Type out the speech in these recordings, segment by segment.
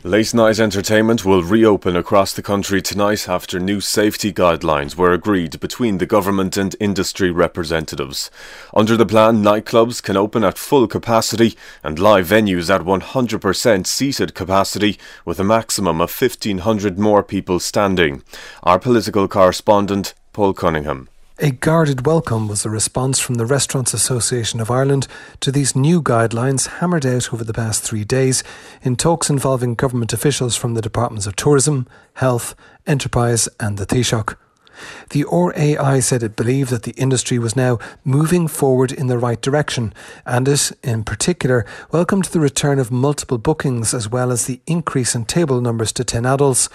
Late night entertainment will reopen across the country tonight after new safety guidelines were agreed between the government and industry representatives. Under the plan, nightclubs can open at full capacity and live venues at 100% seated capacity with a maximum of 1,500 more people standing. Our political correspondent, Paul Cunningham. A guarded welcome was the response from the Restaurants Association of Ireland to these new guidelines hammered out over the past 3 days in talks involving government officials from the Departments of Tourism, Health, Enterprise and the Taoiseach. The RAI said it believed that the industry was now moving forward in the right direction and it, in particular, welcomed the return of multiple bookings as well as the increase in table numbers to 10 adults,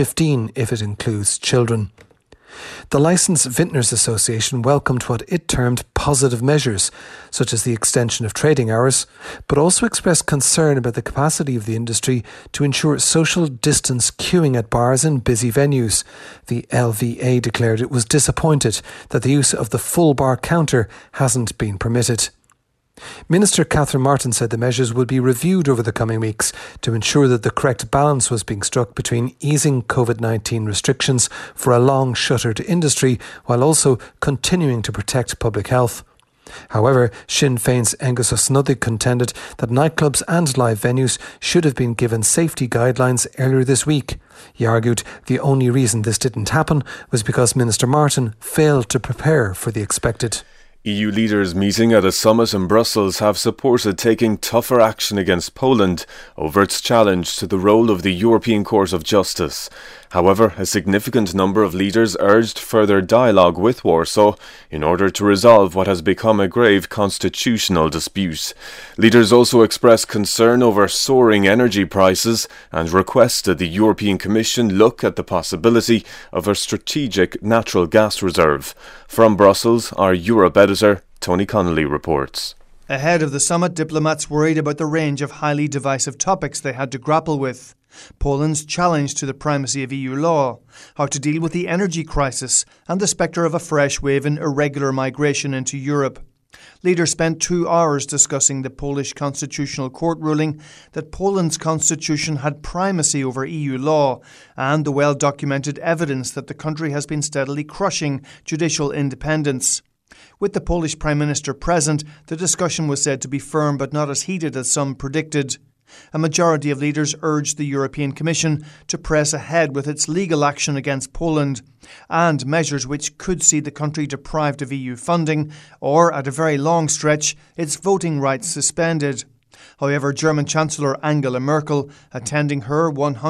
15 if it includes children. The Licensed Vintners Association welcomed what it termed positive measures, such as the extension of trading hours, but also expressed concern about the capacity of the industry to ensure social distance queuing at bars and busy venues. The LVA declared it was disappointed that the use of the full bar counter hasn't been permitted. Minister Catherine Martin said the measures would be reviewed over the coming weeks to ensure that the correct balance was being struck between easing COVID-19 restrictions for a long shuttered industry while also continuing to protect public health. However, Sinn Féin's Angus O'Snuddig contended that nightclubs and live venues should have been given safety guidelines earlier this week. He argued the only reason this didn't happen was because Minister Martin failed to prepare for the expected. EU leaders meeting at a summit in Brussels have supported taking tougher action against Poland over its challenge to the role of the European Court of Justice. However, a significant number of leaders urged further dialogue with Warsaw in order to resolve what has become a grave constitutional dispute. Leaders also expressed concern over soaring energy prices and requested the European Commission look at the possibility of a strategic natural gas reserve. From Brussels, our Europe editor, Tony Connolly, reports. Ahead of the summit, diplomats worried about the range of highly divisive topics they had to grapple with. Poland's challenge to the primacy of EU law, how to deal with the energy crisis and the spectre of a fresh wave in irregular migration into Europe. Leaders spent 2 hours discussing the Polish Constitutional Court ruling that Poland's constitution had primacy over EU law and the well-documented evidence that the country has been steadily crushing judicial independence. With the Polish Prime Minister present, the discussion was said to be firm but not as heated as some predicted. A majority of leaders urged the European Commission to press ahead with its legal action against Poland and measures which could see the country deprived of EU funding or, at a very long stretch, its voting rights suspended. However, German Chancellor Angela Merkel, attending her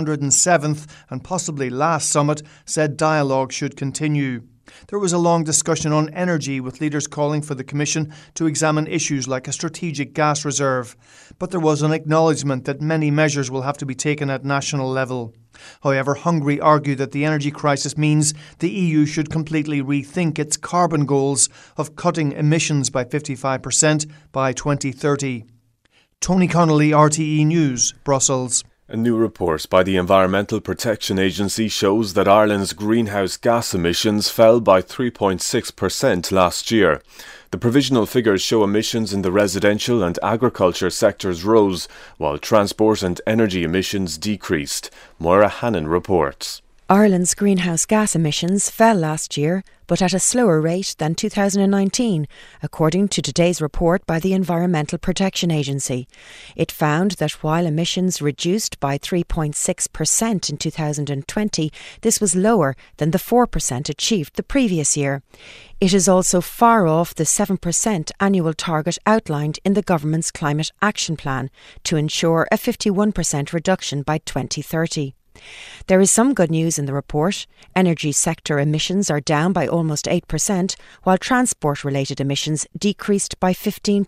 107th and possibly last summit, said dialogue should continue. There was a long discussion on energy, with leaders calling for the Commission to examine issues like a strategic gas reserve. But there was an acknowledgement that many measures will have to be taken at national level. However, Hungary argued that the energy crisis means the EU should completely rethink its carbon goals of cutting emissions by 55% by 2030. Tony Connolly, RTE News, Brussels. A new report by the Environmental Protection Agency shows that Ireland's greenhouse gas emissions fell by 3.6% last year. The provisional figures show emissions in the residential and agriculture sectors rose, while transport and energy emissions decreased. Moira Hannon reports. Ireland's greenhouse gas emissions fell last year, but at a slower rate than 2019, according to today's report by the Environmental Protection Agency. It found that while emissions reduced by 3.6% in 2020, this was lower than the 4% achieved the previous year. It is also far off the 7% annual target outlined in the government's Climate Action Plan to ensure a 51% reduction by 2030. There is some good news in the report. Energy sector emissions are down by almost 8%, while transport-related emissions decreased by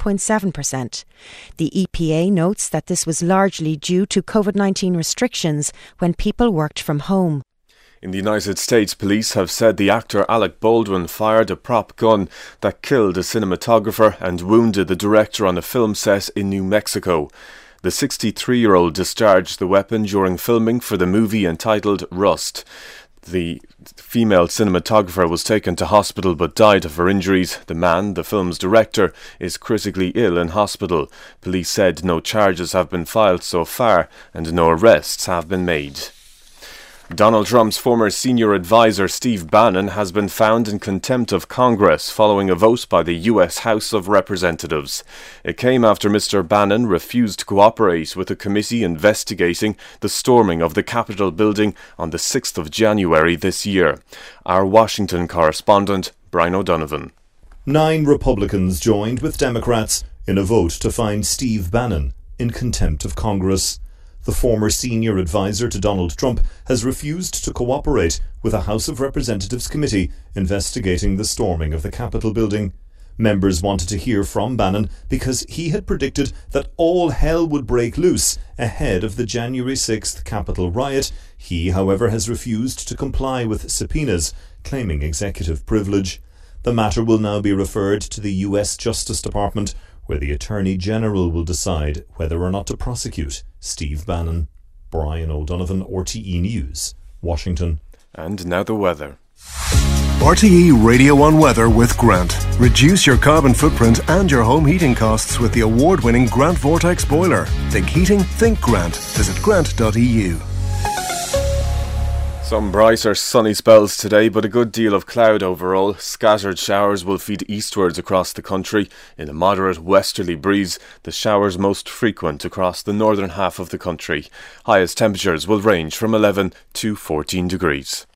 15.7%. The EPA notes that this was largely due to COVID-19 restrictions when people worked from home. In the United States, police have said the actor Alec Baldwin fired a prop gun that killed a cinematographer and wounded the director on a film set in New Mexico. The 63-year-old discharged the weapon during filming for the movie entitled Rust. The female cinematographer was taken to hospital but died of her injuries. The man, the film's director, is critically ill in hospital. Police said no charges have been filed so far and no arrests have been made. Donald Trump's former senior advisor Steve Bannon has been found in contempt of Congress following a vote by the US House of Representatives. It came after Mr. Bannon refused to cooperate with a committee investigating the storming of the Capitol building on the 6th of January this year. Our Washington correspondent, Brian O'Donovan. 9 Republicans joined with Democrats in a vote to find Steve Bannon in contempt of Congress. The former senior advisor to Donald Trump has refused to cooperate with a House of Representatives committee investigating the storming of the Capitol building. Members wanted to hear from Bannon because he had predicted that all hell would break loose ahead of the January 6th Capitol riot. He, however, has refused to comply with subpoenas, claiming executive privilege. The matter will now be referred to the US Justice Department, where the Attorney General will decide whether or not to prosecute Steve Bannon. Brian O'Donovan, RTE News, Washington. And now the weather. RTE Radio 1 Weather with Grant. Reduce your carbon footprint and your home heating costs with the award-winning Grant Vortex boiler. Think heating, think Grant. Visit grant.eu. Some brighter sunny spells today, but a good deal of cloud overall. Scattered showers will feed eastwards across the country in a moderate westerly breeze, the showers most frequent across the northern half of the country. Highest temperatures will range from 11 to 14 degrees.